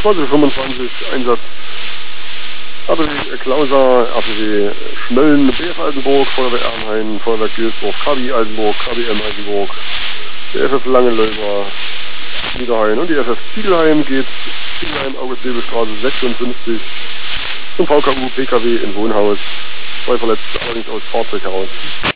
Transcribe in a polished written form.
2025 Einsatz RBW Klauser, RBW Schmölln, BF Altenburg, Feuerwehr Ernhain, Feuerwehr Gülsdorf, KB Altenburg, KBM Altenburg, der FF Langenleuber, Niederhain und die FF Ziegelheim geht Ziegelheim, August-Lebel-Straße 56 zum VKU PKW in Wohnhaus. 2 Verletzte allerdings aus Fahrzeug heraus.